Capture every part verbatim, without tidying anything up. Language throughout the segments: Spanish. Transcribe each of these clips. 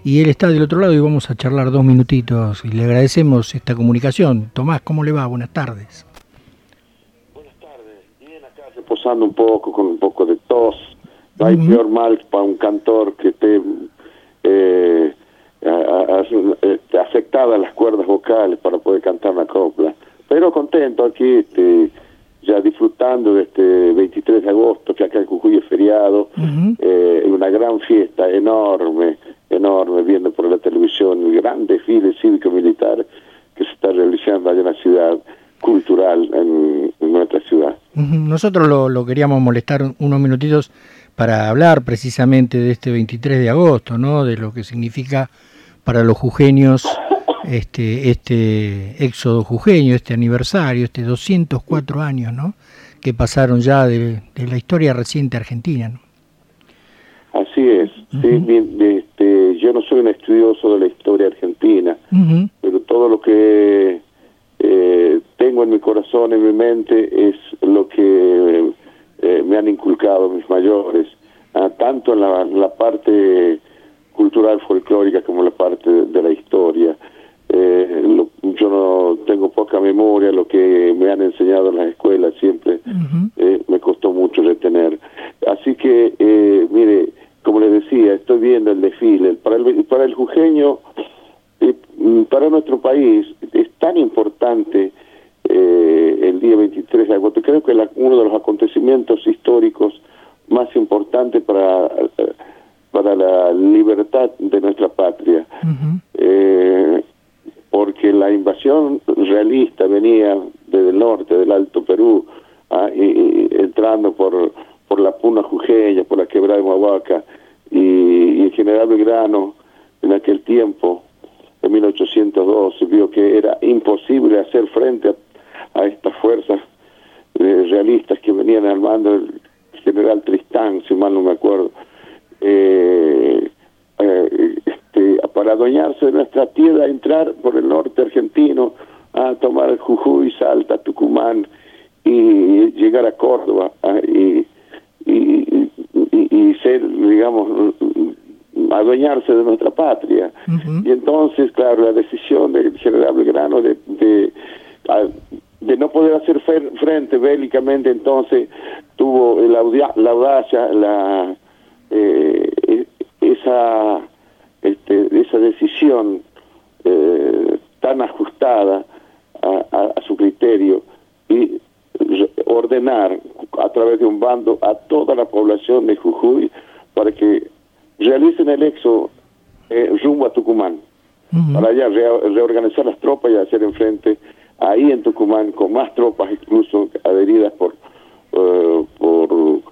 y él está del otro lado y vamos a charlar dos minutitos y le agradecemos esta comunicación. Tomás, ¿cómo le va? Buenas tardes. Buenas tardes, bien acá reposando un poco, con un poco de tos. No hay uh-huh. peor mal para un cantor que esté eh, a, a, a, afectada las cuerdas vocales para poder cantar una copla. Pero contento aquí, este, ya disfrutando de este veintitrés de agosto, que acá en Jujuy es feriado, uh-huh. eh, una gran fiesta enorme, enorme, viendo por la televisión el gran desfile cívico-militar que se está realizando allá en la ciudad, cultural en, en nuestra ciudad. Uh-huh. Nosotros lo, lo queríamos molestar unos minutitos para hablar precisamente de este veintitrés de agosto, ¿no? De lo que significa para los jujeños este este éxodo jujeño, este aniversario, este doscientos cuatro años, ¿no? Que pasaron ya de, de la historia reciente argentina, ¿no? Así es. Uh-huh. Sí, este, yo no soy un estudioso de la historia argentina, uh-huh. pero todo lo que eh, tengo en mi corazón, en mi mente, es lo que eh, me han inculcado mis mayores, ah, tanto en la, la parte cultural folclórica como en la parte de, de la historia. Eh, lo, yo no tengo poca memoria, lo que me han enseñado en las escuelas siempre uh-huh. eh, me costó mucho retener. Así que, eh, mire, como les decía, estoy viendo el desfile. Para el, para el jujeño, eh, para nuestro país, es tan importante eh, el día veintitrés de agosto. Creo que la, uno de los acontecimientos históricos más importantes para, para la libertad de nuestra patria. Uh-huh. Eh, porque la invasión realista venía desde el norte, del Alto Perú, ah, y, y entrando por por la Puna Jujeña, por la Quebrada de Huahuaca, y, y el general Belgrano, en aquel tiempo, en mil ochocientos dos, vio que era imposible hacer frente a, a estas fuerzas eh, realistas que venían al mando del general Tristán, si mal no me acuerdo, eh, eh, este, para adueñarse de nuestra tierra, entrar por el norte argentino, a tomar Jujuy, Salta, Tucumán, y llegar a Córdoba, a, y Y, y, y ser, digamos, adueñarse de nuestra patria. Uh-huh. Y entonces, claro, la decisión del general Belgrano de, de, de no poder hacer frente bélicamente, entonces tuvo la, audia, la audacia, la, eh, esa, este, esa decisión eh, tan ajustada a, a, a su criterio, y ordenar a través de un bando a toda la población de Jujuy para que realicen el éxodo eh, rumbo a Tucumán, uh-huh. para allá re- reorganizar las tropas y hacer enfrente ahí en Tucumán con más tropas incluso adheridas por uh, por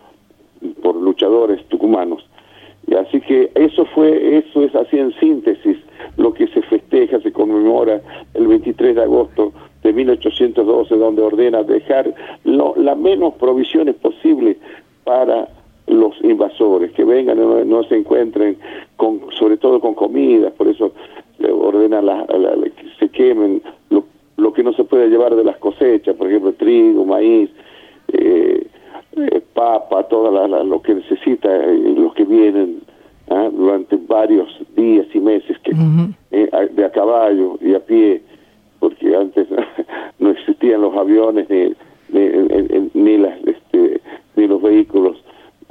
por luchadores tucumanos. Y así que eso fue eso es así en síntesis lo que se festeja, se conmemora el veintitrés de agosto de mil ochocientos doce, donde ordena dejar lo, las menos provisiones posibles para los invasores, que vengan y no, no se encuentren con, sobre todo con comida. Por eso eh, ordena la, la, la, que se quemen lo, lo que no se puede llevar de las cosechas, por ejemplo trigo, maíz, eh, eh, papa, todo la, la, lo que necesita eh, los que vienen ¿eh? durante varios días y meses que uh-huh. eh, de a caballo y a pie, porque antes no existían los aviones ni ni, ni, ni las este, ni los vehículos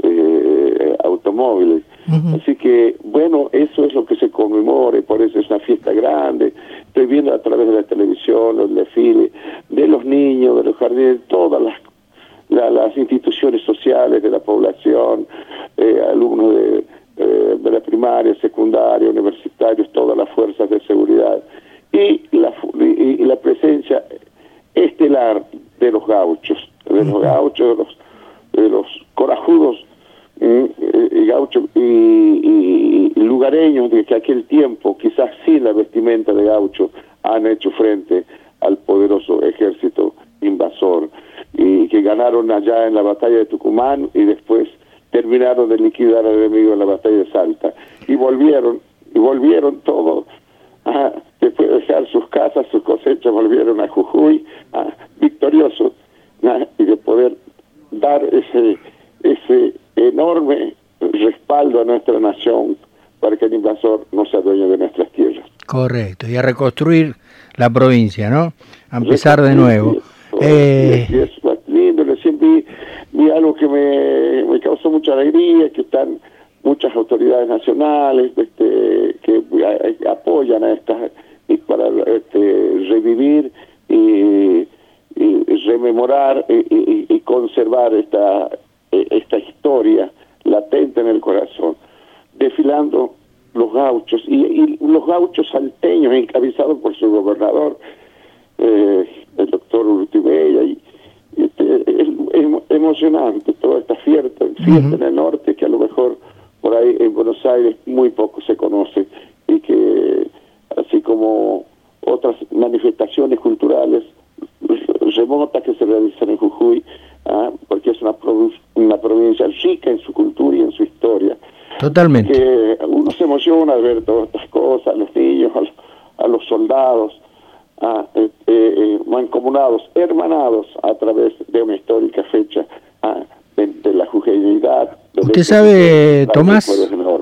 eh, automóviles. Uh-huh. Así que bueno, eso es lo que se conmemora, y por eso es una fiesta grande. Estoy viendo a través de la televisión los desfiles de los niños, de los jardines, todas las la, las instituciones sociales de la población, eh, alumnos de, eh, de la primaria, secundaria, universitarios, todas las fuerzas de seguridad. Y la, y la presencia estelar de los gauchos, de los gauchos, de los, de los corajudos eh, eh, gauchos y, y, y lugareños de que aquel tiempo, quizás sin la vestimenta de gaucho, han hecho frente al poderoso ejército invasor, y que ganaron allá en la batalla de Tucumán y después terminaron de liquidar al enemigo en la batalla de Salta, y volvieron, y volvieron todos. Ah, después de dejar sus casas, sus cosechas, volvieron a Jujuy ah, victoriosos, ah, y de poder dar ese ese enorme respaldo a nuestra nación para que el invasor no sea dueño de nuestras tierras. Correcto, y a reconstruir la provincia, ¿no? A empezar de nuevo. Eh... Y es lindo, recién vi, vi algo que me, me causó mucha alegría, que están muchas autoridades nacionales este, que apoyan a estas, y para este, revivir y, y rememorar y, y, y conservar esta, esta historia latente en el corazón, desfilando los gauchos, y, y los gauchos salteños encabezados por su gobernador, eh, el doctor Urtibella, y, y este, es, es emocionante toda esta fiesta, fiesta uh-huh. en el norte, que a lo mejor por ahí en Buenos Aires muy poco se conoce, y que así como otras manifestaciones culturales remotas que se realizan en Jujuy, ¿ah? porque es una, prov- una provincia rica en su cultura y en su historia. Totalmente. Que uno se emociona al ver todas estas cosas, a los niños, a los, a los soldados, ¿ah? eh, eh, mancomunados, hermanados a través de una histórica fecha, ¿ah? de, de la jujeñidad. Usted sabe, Tomás,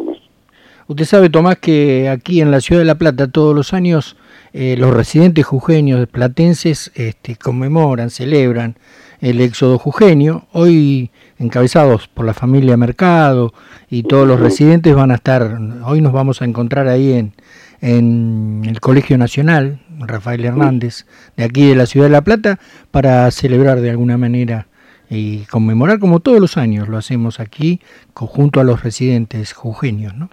usted sabe, Tomás, que aquí en la Ciudad de La Plata todos los años eh, los residentes jujeños platenses este, conmemoran, celebran el éxodo jujeño. Hoy, encabezados por la familia Mercado y todos los residentes, van a estar, hoy nos vamos a encontrar ahí en, en el Colegio Nacional, Rafael Hernández, de aquí de la Ciudad de La Plata, para celebrar de alguna manera y conmemorar, como todos los años lo hacemos aquí, junto a los residentes jujeños, ¿no?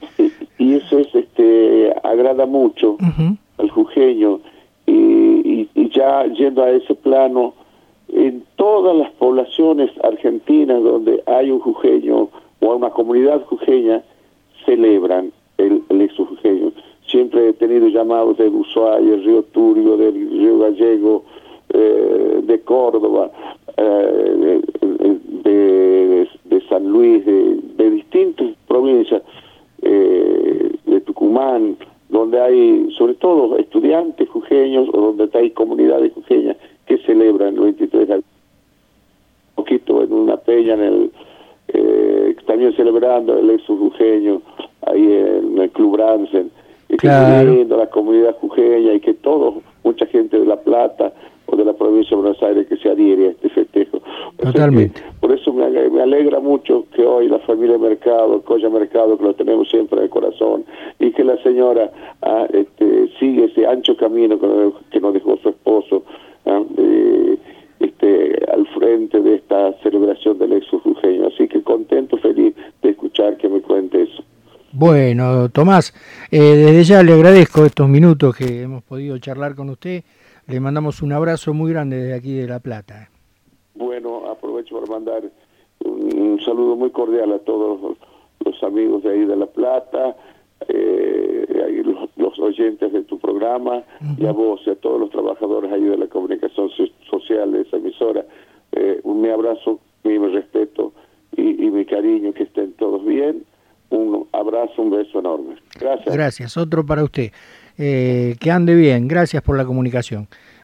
Y eso es, este, agrada mucho uh-huh. al jujeño, y, y, y ya yendo a ese plano, en todas las poblaciones argentinas donde hay un jujeño o una comunidad jujeña, celebran el, el éxodo jujeño. Siempre he tenido llamados del Ushuaia, del Río Turio, del Río Gallego, eh, de Córdoba, eh, de, de, de San Luis, de, de distintas provincias, eh, de Tucumán, donde hay sobre todo estudiantes jujeños o donde hay comunidades jujeñas que celebran el veintitrés de agosto. Un poquito en una peña, en el eh, también celebrando el éxodo jujeño, ahí en el Club Bransen, y claro. que lindo la comunidad jujeña, y que todos, mucha gente de La Plata o de la provincia de Buenos Aires, que se adhiere a este festejo. Totalmente. O sea que, por eso me, me alegra mucho que hoy la familia Mercado, Colla Mercado, que lo tenemos siempre en el corazón, y que la señora ah, este, sigue ese ancho camino que, que nos dejó su esposo, ah, eh, este, al frente de esta celebración del éxodo jujeño. Así que contento, feliz de escuchar que me cuente eso. Bueno, Tomás, eh, desde ya le agradezco estos minutos que hemos podido charlar con usted. Le mandamos un abrazo muy grande desde aquí de La Plata. Bueno, aprovecho para mandar un, un saludo muy cordial a todos los, los amigos de ahí de La Plata, eh, los, los oyentes de tu programa, uh-huh. y a vos y a todos los trabajadores ahí de la comunicación social de esa emisora. Eh, un mi abrazo, mi respeto y, y mi cariño, que estén todos bien. Un abrazo, un beso enorme. Gracias. Gracias, otro para usted. Eh, que ande bien, gracias por la comunicación.